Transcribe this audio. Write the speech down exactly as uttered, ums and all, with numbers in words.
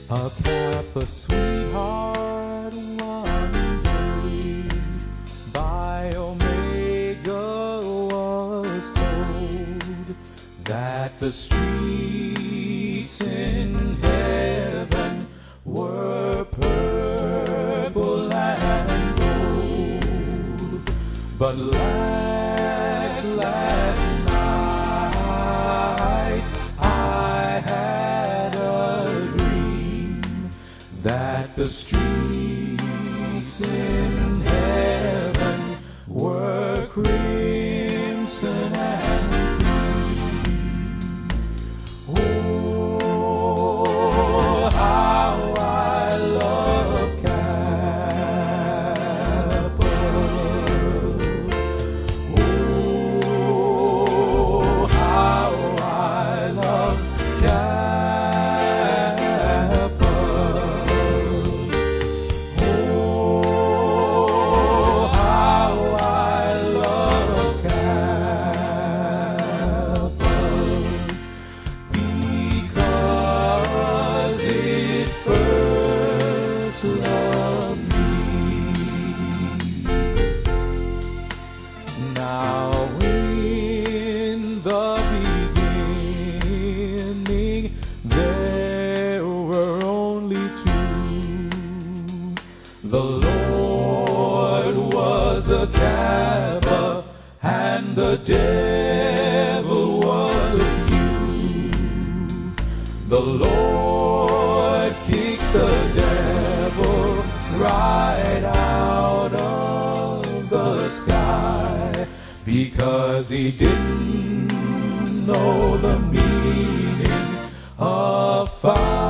A Kappa sweetheart one day by Omega was told that the streets in heaven were purple and gold. But last, last night I had a dream that the streets in heaven were crimson and green. Oh, how I love Kappa. Oh, how I love Kappa. Oh, how I love Kappa, because it first loved me. Now in the beginning there were only two. The Lord was a Kappa and the devil was a Q. The Lord kicked the devil right out of the sky because he didn't know the meaning of fire.